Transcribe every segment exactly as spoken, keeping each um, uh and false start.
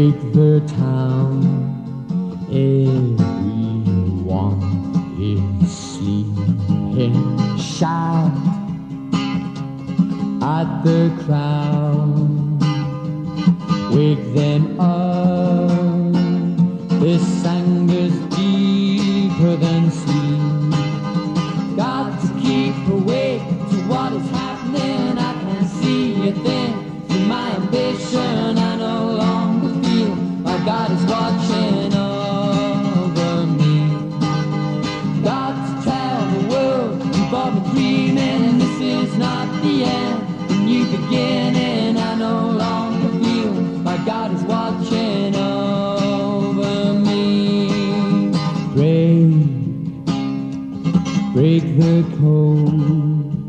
Wake the town, everyone is sleeping. Shout at the crowd, wake them up. This anger's deeper than sleep. Got to keep awake to what is happening. I can see a thing through my ambition. I no longer feel like God is watching over me. Got to tell the world you've all been dreaming. This is not the end, a new beginning. I no longer feel like God is watching over me. Break, break the code,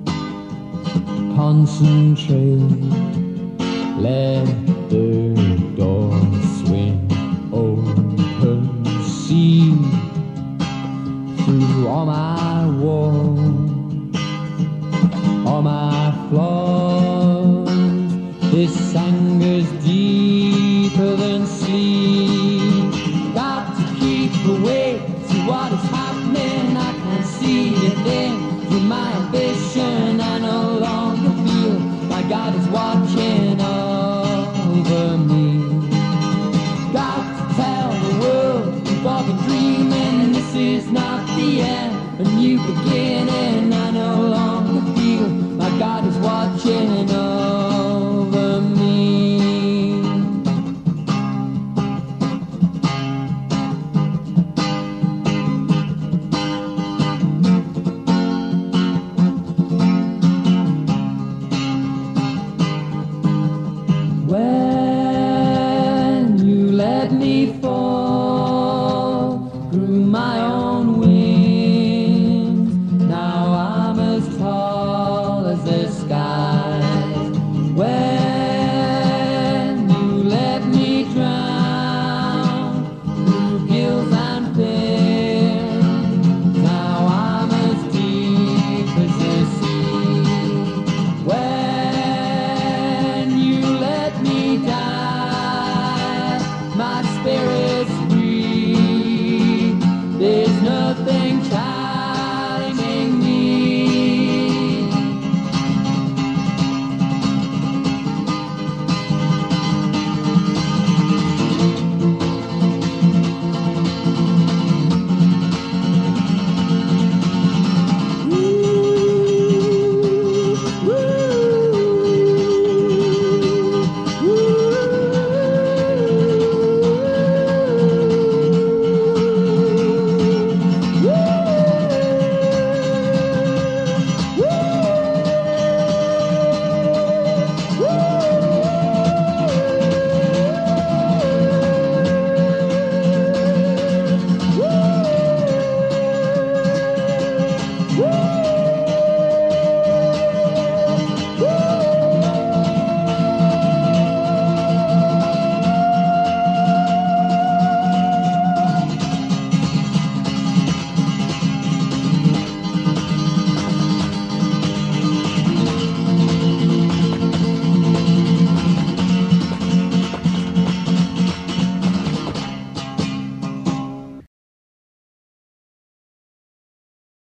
concentrate, let the door swing open. See through all my walls, all my flaws. This anger's deeper than sleep. Got to keep awake to what is happening. I can see it there